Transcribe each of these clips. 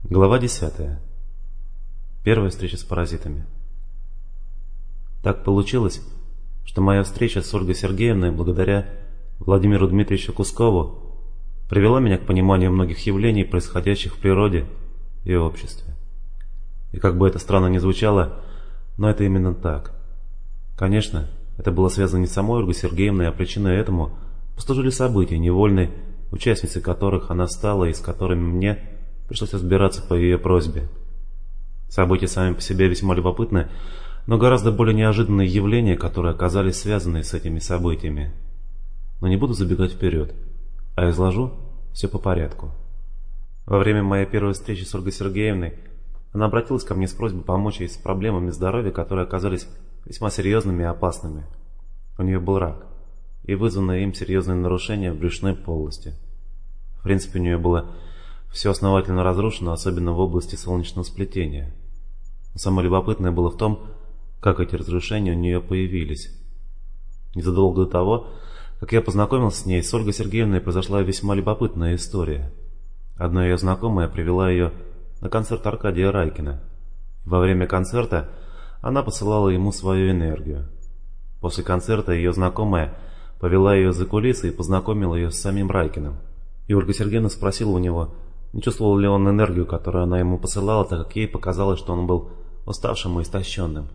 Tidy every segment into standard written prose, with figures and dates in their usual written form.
Глава 10. Первая встреча с паразитами. Так получилось, что моя встреча с Ольгой Сергеевной, благодаря Владимиру Дмитриевичу Кускову, привела меня к пониманию многих явлений, происходящих в природе и обществе. И как бы это странно ни звучало, но это именно так. Конечно, это было связано не с самой Ольгой Сергеевной, а причиной этому послужили события, невольной участницей которых она стала и с которыми мне пришлось разбираться по ее просьбе. События сами по себе весьма любопытны, но гораздо более неожиданные явления, которые оказались связаны с этими событиями. Но не буду забегать вперед, а изложу все по порядку. Во время моей первой встречи с Ольгой Сергеевной она обратилась ко мне с просьбой помочь ей с проблемами здоровья, которые оказались весьма серьезными и опасными. У нее был рак и вызванное им серьезное нарушение в брюшной полости. В принципе, у нее было все основательно разрушено, особенно в области солнечного сплетения. Но самое любопытное было в том, как эти разрушения у нее появились. Незадолго до того, как я познакомился с ней, с Ольгой Сергеевной произошла весьма любопытная история. Одна ее знакомая привела ее на концерт Аркадия Райкина. Во время концерта она посылала ему свою энергию. После концерта ее знакомая повела ее за кулисы и познакомила ее с самим Райкиным. И Ольга Сергеевна спросила у него, не чувствовал ли он энергию, которую она ему посылала, так как ей показалось, что он был уставшим и истощенным.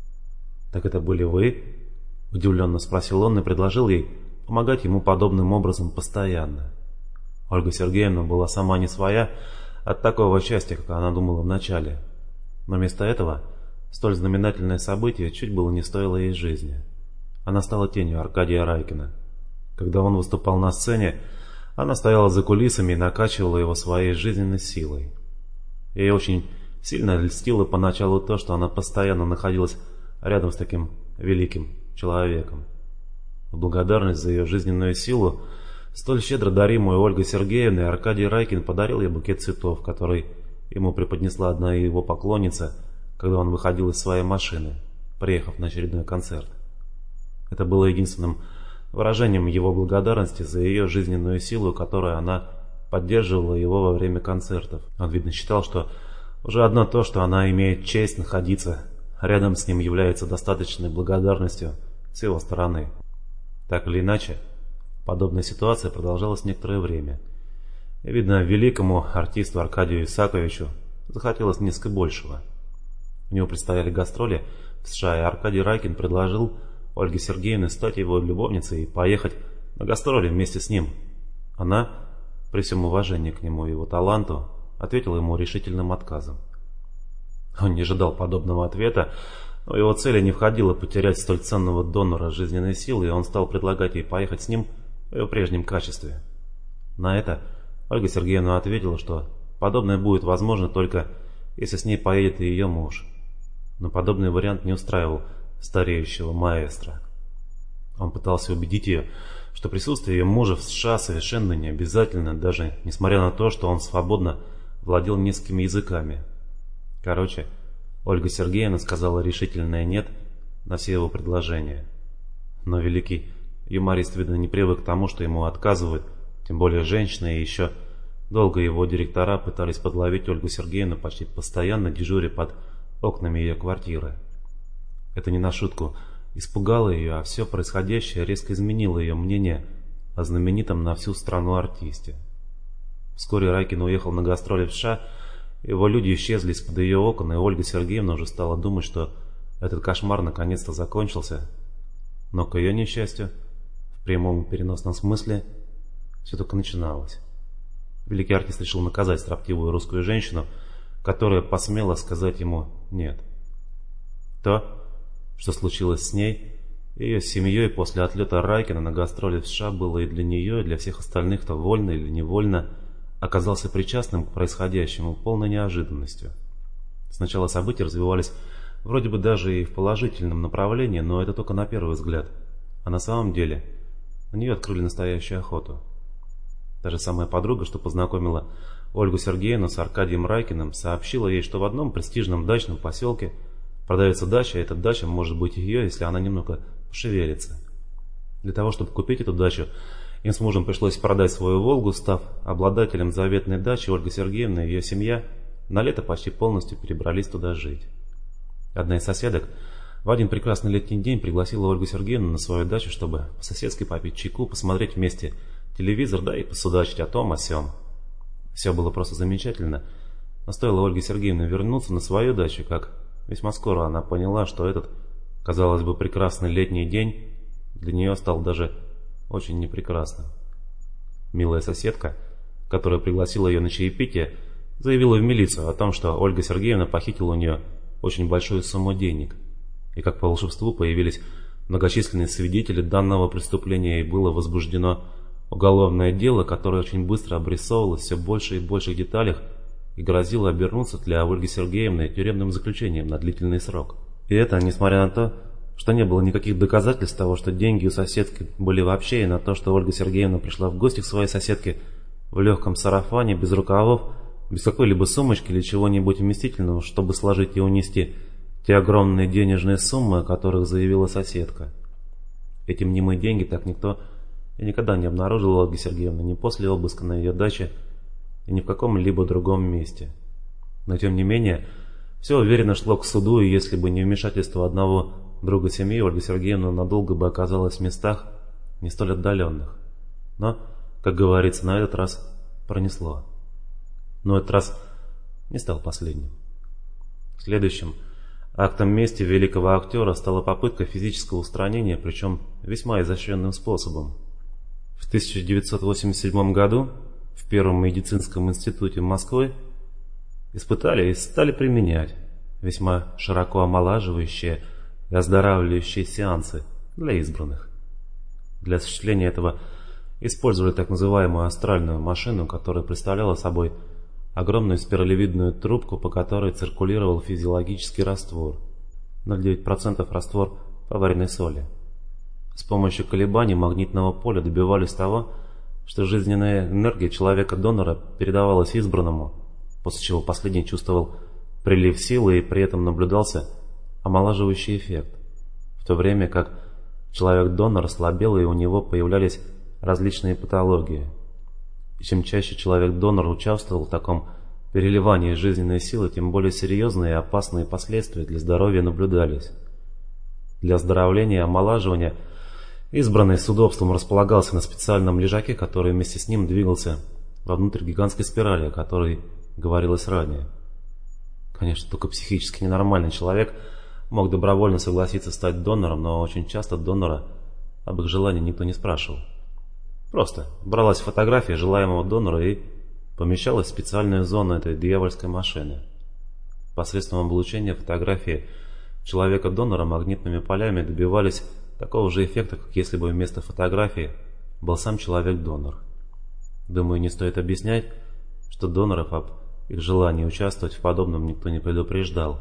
«Так это были вы?» – удивленно спросил он и предложил ей помогать ему подобным образом постоянно. Ольга Сергеевна была сама не своя от такого счастья, как она думала вначале. Но вместо этого столь знаменательное событие чуть было не стоило ей жизни. Она стала тенью Аркадия Райкина. Когда он выступал на сцене, она стояла за кулисами и накачивала его своей жизненной силой. Ей очень сильно льстило поначалу то, что она постоянно находилась рядом с таким великим человеком. В благодарность за ее жизненную силу, столь щедро даримую Ольгой Сергеевной, Аркадий Райкин подарил ей букет цветов, который ему преподнесла одна его поклонница, когда он выходил из своей машины, приехав на очередной концерт. Это было единственным выражением его благодарности за ее жизненную силу, которой она поддерживала его во время концертов. Он, видно, считал, что уже одно то, что она имеет честь находиться рядом с ним, является достаточной благодарностью с его стороны. Так или иначе, подобная ситуация продолжалась некоторое время. И, видно, великому артисту Аркадию Исаковичу захотелось несколько большего. У него предстояли гастроли в США, и Аркадий Райкин предложил Ольге Сергеевне стать его любовницей и поехать на гастроли вместе с ним. Она, при всем уважении к нему и его таланту, ответила ему решительным отказом. Он не ожидал подобного ответа, но его цели не входило потерять столь ценного донора жизненной силы, и он стал предлагать ей поехать с ним в ее прежнем качестве. На это Ольга Сергеевна ответила, что подобное будет возможно только если с ней поедет и ее муж. Но подобный вариант не устраивал стареющего маэстро. Он пытался убедить ее, что присутствие ее мужа в США совершенно не обязательно, даже несмотря на то, что он свободно владел несколькими языками. Короче, Ольга Сергеевна сказала решительное «нет» на все его предложения. Но великий юморист, видно, не привык к тому, что ему отказывают, тем более женщины, и еще долго его директора пытались подловить Ольгу Сергеевну, почти постоянно дежуря под окнами ее квартиры. Это не на шутку испугало ее, а все происходящее резко изменило ее мнение о знаменитом на всю страну артисте. Вскоре Райкин уехал на гастроли в США, его люди исчезли из-под ее окон, и Ольга Сергеевна уже стала думать, что этот кошмар наконец-то закончился. Но, к ее несчастью, в прямом и переносном смысле, все только начиналось. Великий артист решил наказать строптивую русскую женщину, которая посмела сказать ему «нет». То, что случилось с ней и ее семьей после отлета Райкина на гастроли в США, было и для нее, и для всех остальных, кто вольно или невольно оказался причастным к происходящему полной неожиданностью. Сначала события развивались вроде бы даже и в положительном направлении, но это только на первый взгляд. А на самом деле на нее открыли настоящую охоту. Та же самая подруга, что познакомила Ольгу Сергеевну с Аркадием Райкиным, сообщила ей, что в одном престижном дачном поселке продается дача, и эта дача может быть ее, если она немного пошевелится. Для того, чтобы купить эту дачу, им с мужем пришлось продать свою «Волгу», став обладателем заветной дачи. Ольга Сергеевна и ее семья на лето почти полностью перебрались туда жить. Одна из соседок в один прекрасный летний день пригласила Ольгу Сергеевну на свою дачу, чтобы по-соседски попить чайку, посмотреть вместе телевизор, да и посудачить о том, о сём. Все было просто замечательно, но стоило Ольге Сергеевне вернуться на свою дачу, как весьма скоро она поняла, что этот, казалось бы, прекрасный летний день для нее стал даже очень непрекрасным. Милая соседка, которая пригласила ее на чаепитие, заявила в милицию о том, что Ольга Сергеевна похитила у нее очень большую сумму денег, и как по волшебству появились многочисленные свидетели данного преступления, и было возбуждено уголовное дело, которое очень быстро обрисовывалось все больше и больших деталях и грозило обернуться для Ольги Сергеевны тюремным заключением на длительный срок. И это несмотря на то, что не было никаких доказательств того, что деньги у соседки были вообще, и на то, что Ольга Сергеевна пришла в гости к своей соседке в легком сарафане, без рукавов, без какой-либо сумочки или чего-нибудь вместительного, чтобы сложить и унести те огромные денежные суммы, о которых заявила соседка. Эти мнимые деньги так никто и никогда не обнаружил Ольги Сергеевны ни после обыска на ее даче и ни в каком-либо другом месте. Но тем не менее, все уверенно шло к суду, и если бы не вмешательство одного друга семьи, Ольга Сергеевна надолго бы оказалась в местах не столь отдаленных. Но, как говорится, на этот раз пронесло. Но этот раз не стал последним. Следующим актом мести великого актера стала попытка физического устранения, причем весьма изощренным способом. В 1987 году в Первом медицинском институте Москвы испытали и стали применять весьма широко омолаживающие и оздоравливающие сеансы для избранных. Для осуществления этого использовали так называемую астральную машину, которая представляла собой огромную спиралевидную трубку, по которой циркулировал физиологический раствор, 0,9% раствор поваренной соли. С помощью колебаний магнитного поля добивались того, что жизненная энергия человека-донора передавалась избранному, после чего последний чувствовал прилив силы и при этом наблюдался омолаживающий эффект, в то время как человек-донор слабел и у него появлялись различные патологии. И чем чаще человек-донор участвовал в таком переливании жизненной силы, тем более серьезные и опасные последствия для здоровья наблюдались. Для оздоровления и омолаживания избранный с удобством располагался на специальном лежаке, который вместе с ним двигался вовнутрь гигантской спирали, о которой говорилось ранее. Конечно, только психически ненормальный человек мог добровольно согласиться стать донором, но очень часто донора об их желании никто не спрашивал. Просто бралась фотография желаемого донора и помещалась в специальную зону этой дьявольской машины. Посредством облучения фотографии человека-донора магнитными полями добивались такого же эффекта, как если бы вместо фотографии был сам человек-донор. Думаю, не стоит объяснять, что доноров об их желании участвовать в подобном никто не предупреждал.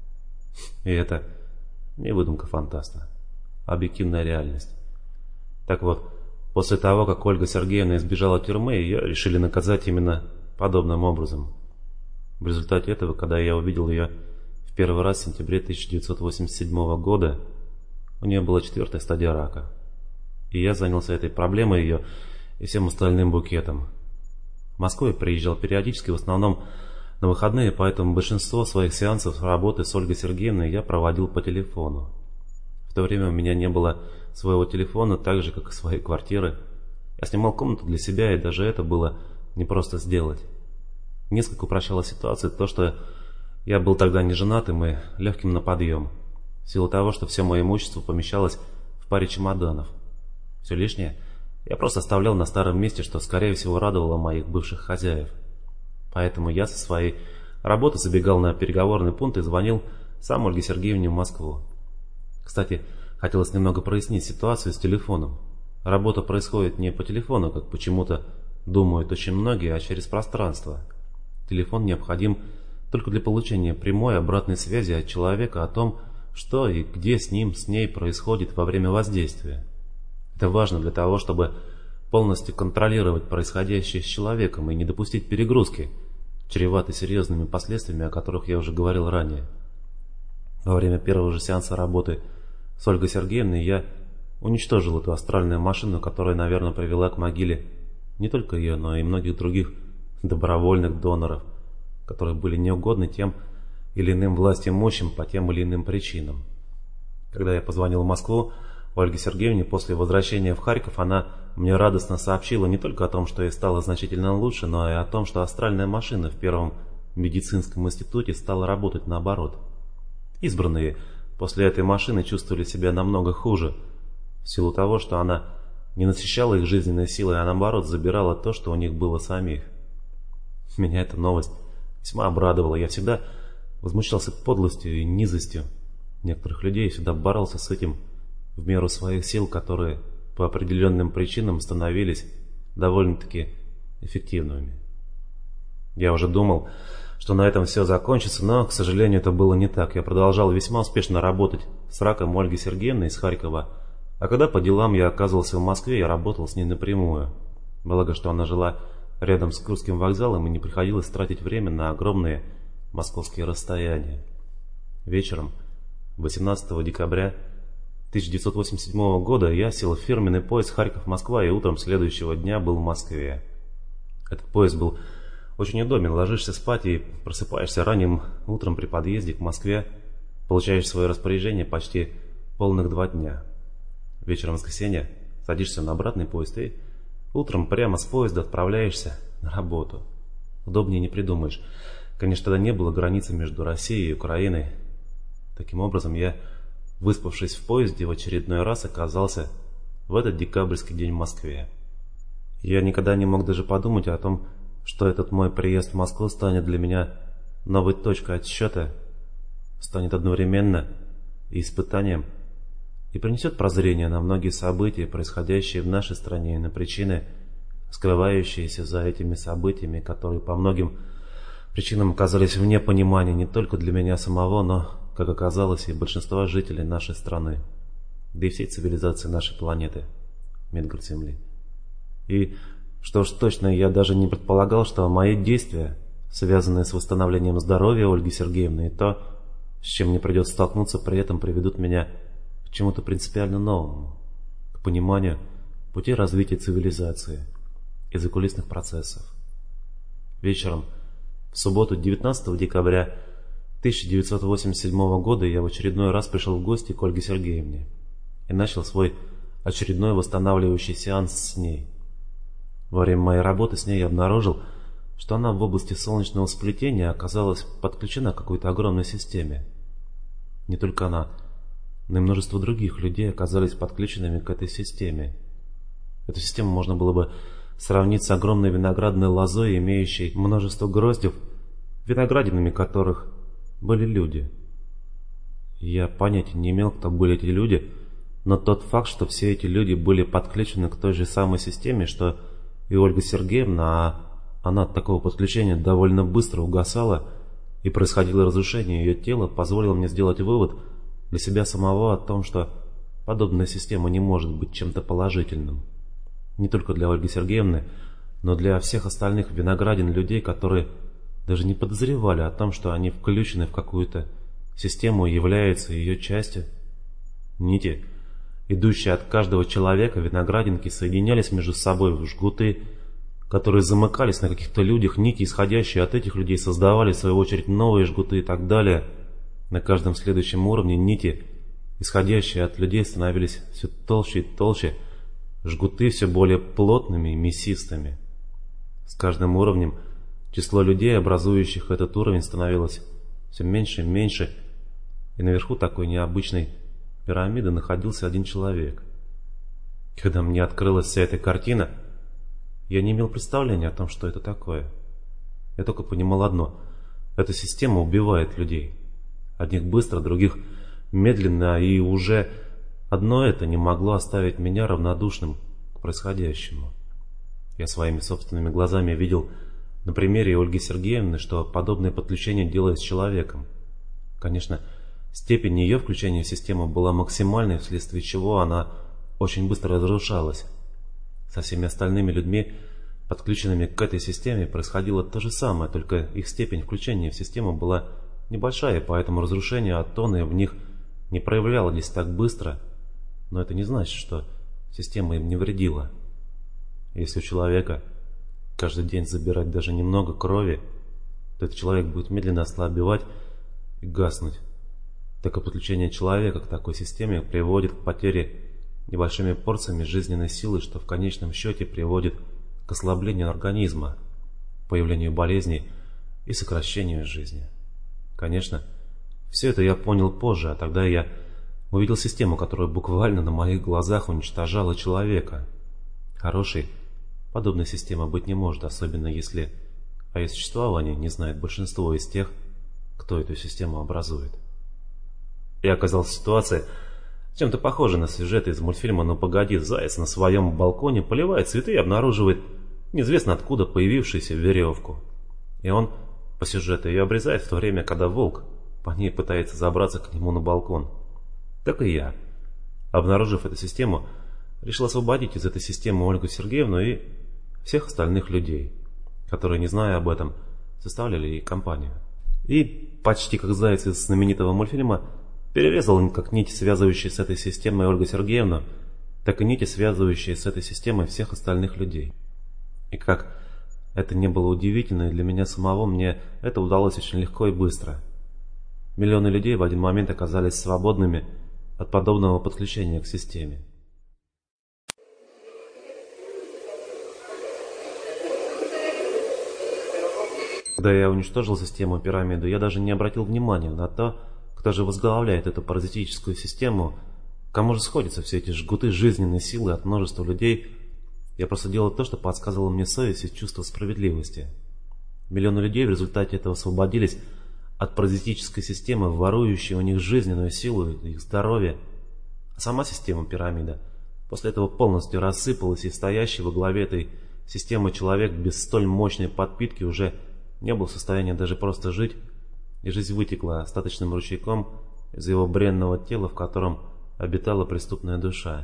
И это не выдумка фантаста, а объективная реальность. Так вот, после того, как Ольга Сергеевна избежала тюрьмы, ее решили наказать именно подобным образом. В результате этого, когда я увидел ее в первый раз в сентябре 1987 года, у нее была 4-я стадия рака. И я занялся этой проблемой ее и всем остальным букетом. В Москву я приезжал периодически, в основном на выходные, поэтому большинство своих сеансов работы с Ольгой Сергеевной я проводил по телефону. В то время у меня не было своего телефона, так же, как и своей квартиры. Я снимал комнату для себя, и даже это было непросто сделать. Несколько упрощало ситуацию то, что я был тогда не женатым и легким на подъем, в силу того, что все мое имущество помещалось в паре чемоданов. Все лишнее я просто оставлял на старом месте, что, скорее всего, радовало моих бывших хозяев. Поэтому я со своей работы забегал на переговорный пункт и звонил сам Ольге Сергеевне в Москву. Кстати, хотелось немного прояснить ситуацию с телефоном. Работа происходит не по телефону, как почему-то думают очень многие, а через пространство. Телефон необходим только для получения прямой обратной связи от человека о том, что и где с ним, с ней происходит во время воздействия. Это важно для того, чтобы полностью контролировать происходящее с человеком и не допустить перегрузки, чреватой серьезными последствиями, о которых я уже говорил ранее. Во время первого же сеанса работы с Ольгой Сергеевной я уничтожил эту астральную машину, которая, наверное, привела к могиле не только ее, но и многих других добровольных доноров, которые были неугодны тем или иным властимущим по тем или иным причинам. Когда я позвонил в Москву Ольге Сергеевне после возвращения в Харьков, она мне радостно сообщила не только о том, что ей стало значительно лучше, но и о том, что астральная машина в первом медицинском институте стала работать наоборот. Избранные после этой машины чувствовали себя намного хуже, в силу того, что она не насыщала их жизненной силой, а наоборот забирала то, что у них было самих. Меня эта новость весьма обрадовала. Я всегда возмущался подлостью и низостью некоторых людей, всегда боролся с этим в меру своих сил, которые по определенным причинам становились довольно-таки эффективными. Я уже думал, что на этом все закончится, но, к сожалению, это было не так. Я продолжал весьма успешно работать с раком Ольги Сергеевны из Харькова, а когда по делам я оказывался в Москве, я работал с ней напрямую. Благо, что она жила рядом с Курским вокзалом, и не приходилось тратить время на огромные московские расстояния. Вечером 18 декабря 1987 года я сел в фирменный поезд Харьков-Москва и утром следующего дня был в Москве. Этот поезд был очень удобен. Ложишься спать и просыпаешься ранним утром при подъезде к Москве, получаешь в свое распоряжение почти полных 2 дня. Вечером воскресенья садишься на обратный поезд и утром прямо с поезда отправляешься на работу. Удобнее не придумаешь. Конечно, тогда не было границы между Россией и Украиной. Таким образом, я, выспавшись в поезде, в очередной раз оказался в этот декабрьский день в Москве. Я никогда не мог даже подумать о том, что этот мой приезд в Москву станет для меня новой точкой отсчета, станет одновременно и испытанием, и принесет прозрение на многие события, происходящие в нашей стране, и на причины, скрывающиеся за этими событиями, которые по многим причинам оказались вне понимания не только для меня самого, но, как оказалось, и большинства жителей нашей страны, да и всей цивилизации нашей планеты, Мидгард-Земли. И что уж точно, я даже не предполагал, что мои действия, связанные с восстановлением здоровья Ольги Сергеевны, и то, с чем мне придется столкнуться, при этом приведут меня к чему-то принципиально новому, к пониманию пути развития цивилизации и закулисных процессов. Вечером, в субботу 19 декабря 1987 года я в очередной раз пришел в гости к Ольге Сергеевне и начал свой очередной восстанавливающий сеанс с ней. Во время моей работы с ней я обнаружил, что она в области солнечного сплетения оказалась подключена к какой-то огромной системе. Не только она, но и множество других людей оказались подключенными к этой системе. Эту систему можно было бы сравнить с огромной виноградной лозой, имеющей множество гроздев, виноградинами которых были люди. Я понятия не имел, кто были эти люди, но тот факт, что все эти люди были подключены к той же самой системе, что и Ольга Сергеевна, а она от такого подключения довольно быстро угасала и происходило разрушение ее тела, позволило мне сделать вывод для себя самого о том, что подобная система не может быть чем-то положительным. Не только для Ольги Сергеевны, но для всех остальных виноградин людей, которые даже не подозревали о том, что они включены в какую-то систему и являются ее частью. Нити, идущие от каждого человека, виноградинки, соединялись между собой в жгуты, которые замыкались на каких-то людях, нити, исходящие от этих людей, создавали в свою очередь новые жгуты и так далее. На каждом следующем уровне нити, исходящие от людей, становились все толще и толще, жгуты все более плотными и мясистыми. С каждым уровнем число людей, образующих этот уровень, становилось все меньше и меньше, и наверху такой необычной пирамиды находился один человек. Когда мне открылась вся эта картина, я не имел представления о том, что это такое. Я только понимал одно: эта система убивает людей. Одних быстро, других медленно, и уже одно это не могло оставить меня равнодушным к происходящему. Я своими собственными глазами видел на примере Ольги Сергеевны, что подобное подключение делает с человеком. Конечно, степень ее включения в систему была максимальной, вследствие чего она очень быстро разрушалась. Со всеми остальными людьми, подключенными к этой системе, происходило то же самое, только их степень включения в систему была небольшая, поэтому разрушение атоны в них не проявлялось так быстро, но это не значит, что система им не вредила. Если у человека каждый день забирать даже немного крови, то этот человек будет медленно ослабевать и гаснуть. Так и подключение человека к такой системе приводит к потере небольшими порциями жизненной силы, что в конечном счете приводит к ослаблению организма, появлению болезней и сокращению жизни. Конечно, все это я понял позже, а тогда я увидел систему, которая буквально на моих глазах уничтожала человека. Хорошей подобной системы быть не может, особенно если о ее существовании не знает большинство из тех, кто эту систему образует. Я оказался в ситуации, чем-то похожей на сюжет из мультфильма «Ну погоди, заяц на своем балконе поливает цветы и обнаруживает неизвестно откуда появившуюся веревку. И он по сюжету ее обрезает в то время, когда волк по ней пытается забраться к нему на балкон. Так и я, обнаружив эту систему, решил освободить из этой системы Ольгу Сергеевну и всех остальных людей, которые, не зная об этом, составляли ей компанию. И, почти как заяц из знаменитого мультфильма, перерезал как нити, связывающие с этой системой Ольгу Сергеевну, так и нити, связывающие с этой системой всех остальных людей. И как это не было удивительно, и для меня самого мне это удалось очень легко и быстро. Миллионы людей в один момент оказались свободными от подобного подключения к системе. Когда я уничтожил систему пирамиду, я даже не обратил внимания на то, кто же возглавляет эту паразитическую систему, кому же сходятся все эти жгуты жизненной силы от множества людей. Я просто делал то, что подсказывало мне совесть и чувство справедливости. Миллионы людей в результате этого освободились от паразитической системы, ворующей у них жизненную силу и их здоровье. А сама система пирамида после этого полностью рассыпалась, и стоящий во главе этой системы человек без столь мощной подпитки уже не был в состоянии даже просто жить, и жизнь вытекла остаточным ручейком из его бренного тела, в котором обитала преступная душа.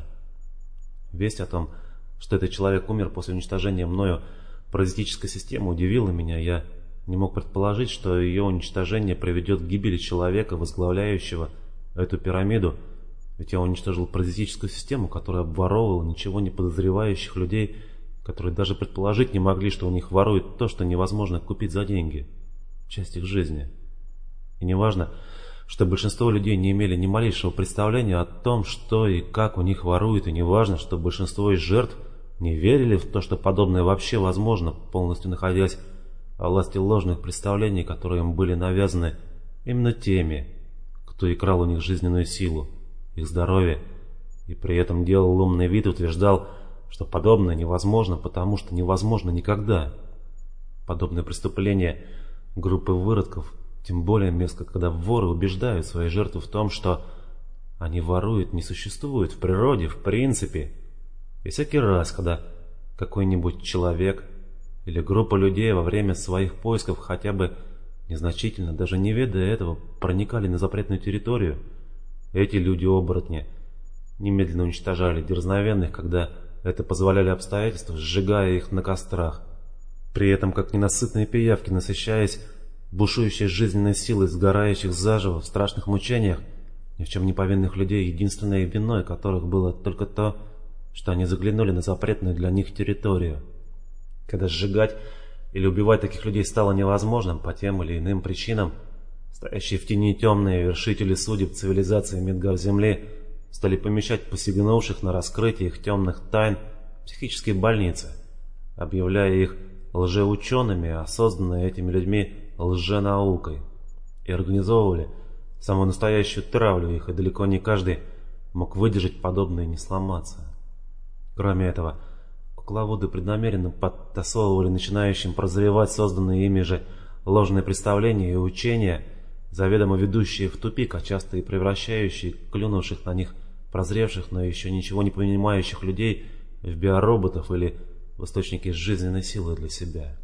Весть о том, что этот человек умер после уничтожения мною паразитической системы, удивила меня. Я не мог предположить, что ее уничтожение приведет к гибели человека, возглавляющего эту пирамиду, ведь я уничтожил паразитическую систему, которая обворовывала ничего не подозревающих людей, которые даже предположить не могли, что у них воруют то, что невозможно купить за деньги, часть их жизни. И неважно, что большинство людей не имели ни малейшего представления о том, что и как у них воруют, и неважно, что большинство из жертв не верили в то, что подобное вообще возможно, полностью находясь во власти ложных представлений, которые им были навязаны именно теми, кто и крал у них жизненную силу, их здоровье, и при этом делал умный вид и утверждал, что подобное невозможно, потому что невозможно никогда. Подобное преступление группы выродков тем более мерзко, когда воры убеждают свои жертвы в том, что они воруют, не существует в природе, в принципе. И всякий раз, когда какой-нибудь человек или группа людей во время своих поисков хотя бы незначительно, даже не ведая этого, проникали на запретную территорию, эти люди-оборотни немедленно уничтожали дерзновенных, когда это позволяли обстоятельства, сжигая их на кострах. При этом, как ненасытные пиявки, насыщаясь бушующей жизненной силой сгорающих заживо в страшных мучениях ни в чем не повинных людей, единственной виной которых было только то, что они заглянули на запретную для них территорию. Когда сжигать или убивать таких людей стало невозможным по тем или иным причинам, стоящие в тени темные вершители судеб цивилизации Мидгар-Земли стали помещать посягнувших на раскрытие их темных тайн в психические больницы, объявляя их лжеучеными, а созданные этими людьми лженаукой, и организовывали самую настоящую травлю их, и далеко не каждый мог выдержать подобное и не сломаться. Кроме этого, кукловоды преднамеренно подтасовывали начинающим прозревать созданные ими же ложные представления и учения, заведомо ведущие в тупик, а часто и превращающие клюнувших на них прозревших, но еще ничего не понимающих людей в биороботов или в источники жизненной силы для себя.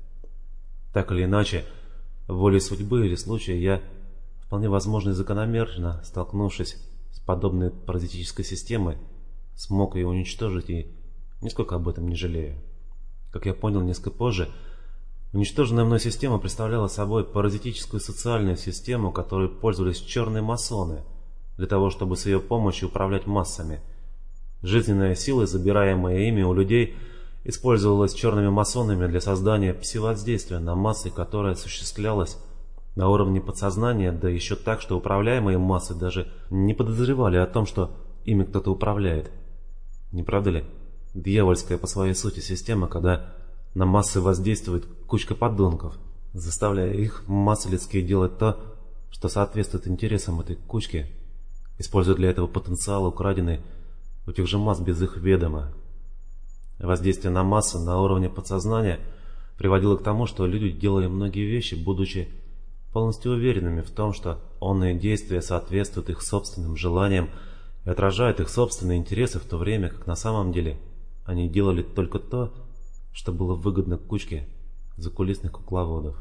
Так или иначе, волей судьбы или случая я, вполне возможно и закономерно, столкнувшись с подобной паразитической системой, смог ее уничтожить и нисколько об этом не жалею. Как я понял несколько позже, уничтоженная мной система представляла собой паразитическую социальную систему, которой пользовались черные масоны для того, чтобы с ее помощью управлять массами. Жизненная сила, забираемая ими у людей, использовалось черными масонами для создания пси-воздействия на массы, которое осуществлялось на уровне подсознания, да еще так, что управляемые массы даже не подозревали о том, что ими кто-то управляет. Не правда ли? Дьявольская по своей сути система, когда на массы воздействует кучка подонков, заставляя их, массы людские, делать то, что соответствует интересам этой кучки, используя для этого потенциал, украденный у тех же масс без их ведома. Воздействие на массы на уровне подсознания приводило к тому, что люди делали многие вещи, будучи полностью уверенными в том, что онные действия соответствуют их собственным желаниям и отражают их собственные интересы, в то время как на самом деле они делали только то, что было выгодно кучке закулисных кукловодов.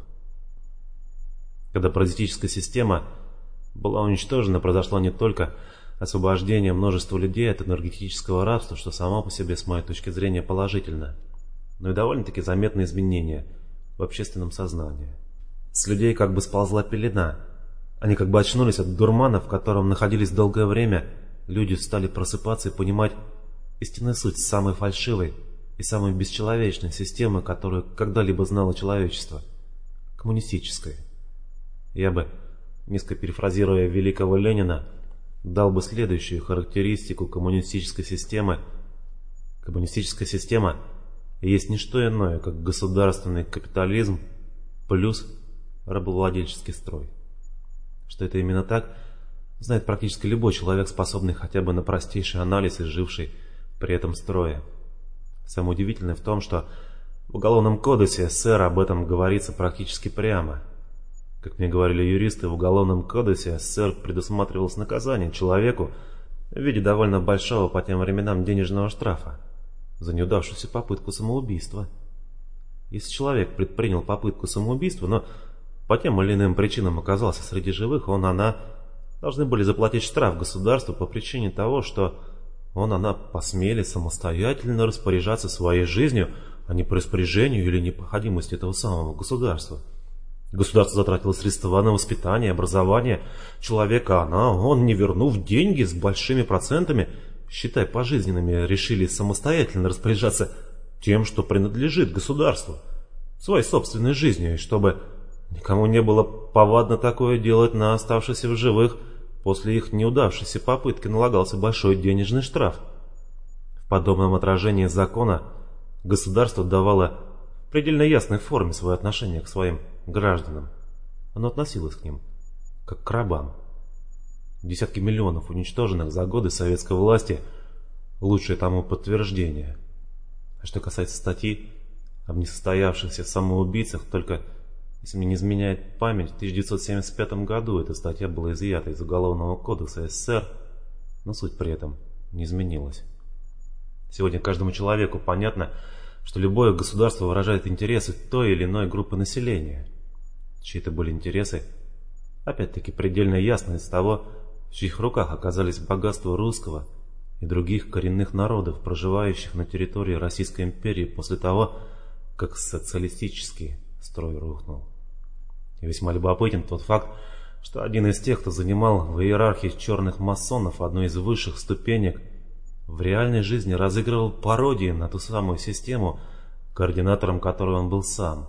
Когда паразитическая система была уничтожена, произошло не только освобождение множества людей от энергетического рабства, что само по себе, с моей точки зрения, положительно, но и довольно-таки заметные изменения в общественном сознании. С людей как бы сползла пелена. Они как бы очнулись от дурмана, в котором находились долгое время. Люди стали просыпаться и понимать истинную суть самой фальшивой и самой бесчеловечной системы, которую когда-либо знало человечество – коммунистической. Я бы, несколько перефразируя великого Ленина, дал бы следующую характеристику коммунистической системы. Коммунистическая система есть не что иное, как государственный капитализм плюс рабовладельческий строй. Что это именно так, знает практически любой человек, способный хотя бы на простейший анализ и живший при этом строе. Самое удивительное в том, что в Уголовном кодексе СССР об этом говорится практически прямо. Как мне говорили юристы, в Уголовном кодексе СССР предусматривалось наказание человеку в виде довольно большого по тем временам денежного штрафа за неудавшуюся попытку самоубийства. Если человек предпринял попытку самоубийства, но по тем или иным причинам оказался среди живых, она должны были заплатить штраф государству по причине того, что она посмели самостоятельно распоряжаться своей жизнью, а не по распоряжению или необходимости этого самого государства. Государство затратило средства на воспитание, образование человека, он, не вернув деньги с большими процентами, считай пожизненными, решили самостоятельно распоряжаться тем, что принадлежит государству, своей собственной жизнью, и чтобы никому не было повадно такое делать, на оставшихся в живых после их неудавшейся попытки налагался большой денежный штраф. В подобном отражении закона государство давало в предельно ясной форме свое отношение к своим гражданам. Оно относилось к ним как к рабам. Десятки миллионов уничтоженных за годы советской власти – лучшее тому подтверждение. А что касается статьи об несостоявшихся самоубийцах, только, если мне не изменяет память, в 1975 году эта статья была изъята из Уголовного кодекса СССР, но суть при этом не изменилась. Сегодня каждому человеку понятно, что любое государство выражает интересы той или иной группы населения. Чьи это были интересы, опять-таки предельно ясно из того, в чьих руках оказались богатства русского и других коренных народов, проживающих на территории Российской империи после того, как социалистический строй рухнул. И весьма любопытен тот факт, что один из тех, кто занимал в иерархии черных масонов одну из высших ступенек, в реальной жизни разыгрывал пародии на ту самую систему, координатором которой он был сам.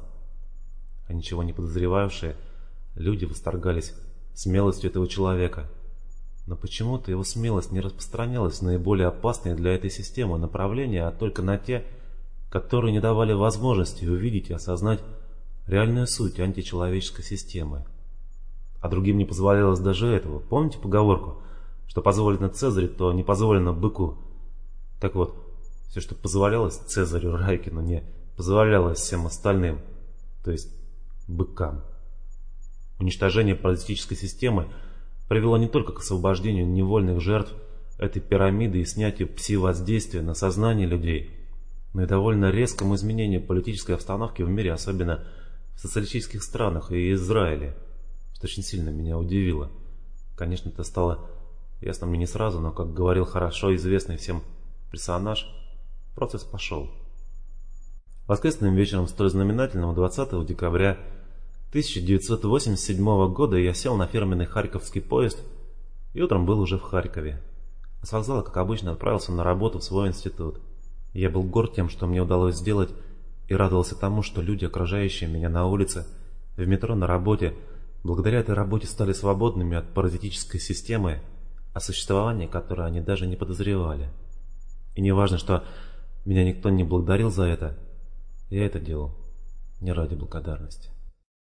А ничего не подозревавшие люди восторгались смелостью этого человека. Но почему-то его смелость не распространялась на наиболее опасные для этой системы направления, а только на те, которые не давали возможности увидеть и осознать реальную суть античеловеческой системы. А другим не позволялось даже этого. Помните поговорку, что позволено Цезарю, то не позволено быку? Так вот, все, что позволялось Цезарю Райкину, не позволялось всем остальным, то есть быкам. Уничтожение паразитической системы привело не только к освобождению невольных жертв этой пирамиды и снятию пси-воздействия на сознание людей, но и довольно резкому изменению политической обстановки в мире, особенно в социалистических странах и Израиле, что очень сильно меня удивило. Конечно, это стало ясно мне не сразу, но, как говорил хорошо известный всем персонаж, процесс пошел. Воскресным вечером столь знаменательного 20 декабря 1987 года я сел на фирменный харьковский поезд и утром был уже в Харькове. А с вокзала, как обычно, отправился на работу в свой институт. Я был горд тем, что мне удалось сделать, и радовался тому, что люди, окружающие меня на улице, в метро, на работе, благодаря этой работе стали свободными от паразитической системы, о существовании которой они даже не подозревали. И не важно, что меня никто не благодарил за это, я это делал не ради благодарности.